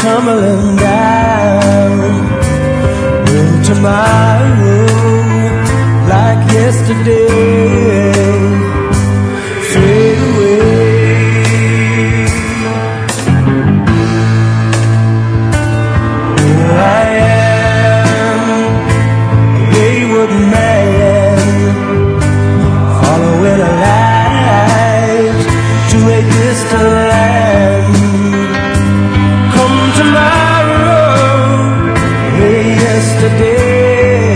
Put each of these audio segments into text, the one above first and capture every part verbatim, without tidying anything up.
tumbling down into my room like yesterday. Fade away. Oh, I am a wayward man, following a light to a distant land. Come tomorrow, hey yesterday,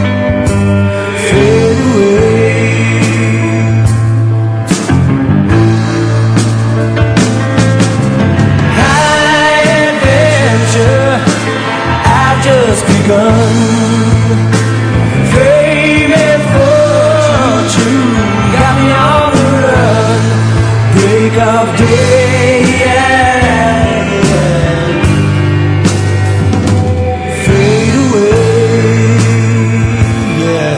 fade away. High adventure, I've just begun. Fame and fortune got me on the run. Break of day, yeah, fade away, yeah.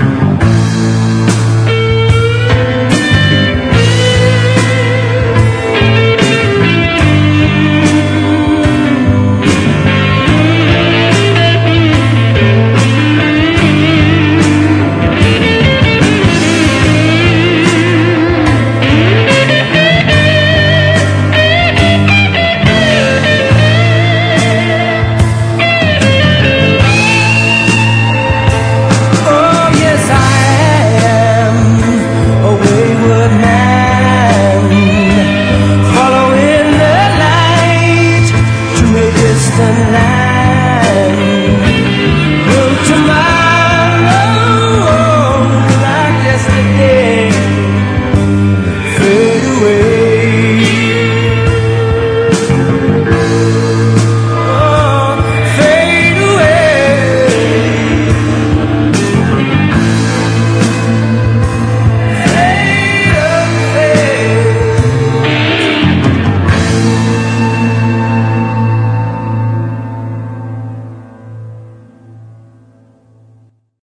Oh yes, I am a wayward man, following the light to a distant land.